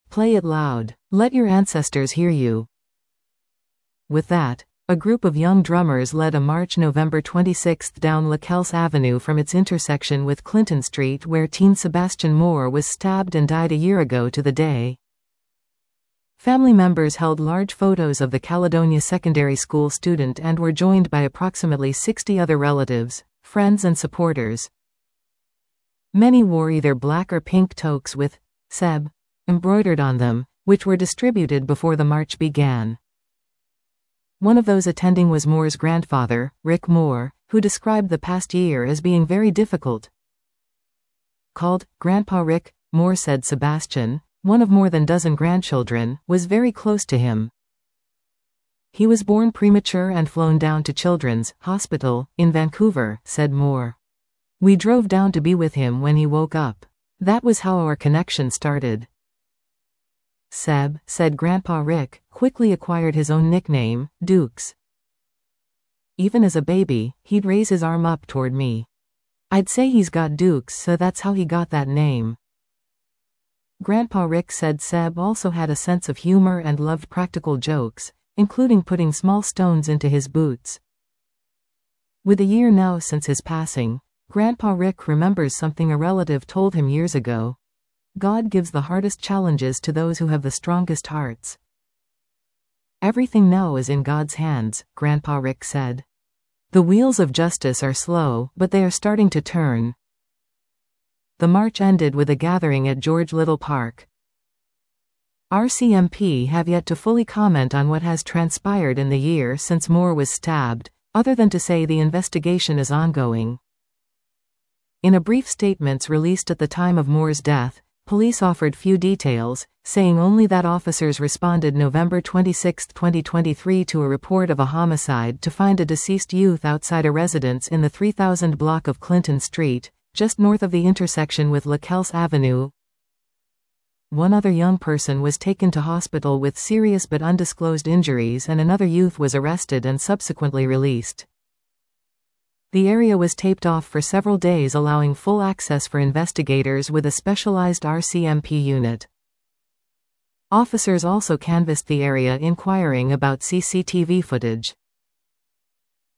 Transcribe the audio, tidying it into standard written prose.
Play it loud. Let your ancestors hear you. With that, a group of young drummers led a march November 26 down LaKelse Avenue from its intersection with Clinton Street, where teen Sebastian Moore was stabbed and died a year ago to the day. Family members held large photos of the Caledonia Secondary School student and were joined by approximately 60 other relatives, friends and supporters. Many wore either black or pink toques with Seb embroidered on them, which were distributed before the march began. One of those attending was Moore's grandfather, Rick Moore, who described the past year as being very difficult. Called Grandpa Rick, Moore said Sebastian, one of more than a dozen grandchildren, was very close to him. He was born premature and flown down to Children's Hospital in Vancouver, said Moore. We drove down to be with him when he woke up. That was how our connection started. Seb, said Grandpa Rick, quickly acquired his own nickname, Dukes. Even as a baby, he'd raise his arm up toward me. I'd say he's got Dukes, so that's how he got that name. Grandpa Rick said Seb also had a sense of humor and loved practical jokes, including putting small stones into his boots. With a year now since his passing, Grandpa Rick remembers something a relative told him years ago. God gives the hardest challenges to those who have the strongest hearts. Everything now is in God's hands, Grandpa Rick said. The wheels of justice are slow, but they are starting to turn. The march ended with a gathering at George Little Park. RCMP have yet to fully comment on what has transpired in the year since Moore was stabbed, other than to say the investigation is ongoing. In a brief statements released at the time of Moore's death, police offered few details, saying only that officers responded November 26, 2023 to a report of a homicide to find a deceased youth outside a residence in the 3000 block of Clinton Street, just north of the intersection with LaKelse Avenue. One other young person was taken to hospital with serious but undisclosed injuries, and another youth was arrested and subsequently released. The area was taped off for several days, allowing full access for investigators with a specialized RCMP unit. Officers also canvassed the area, inquiring about CCTV footage.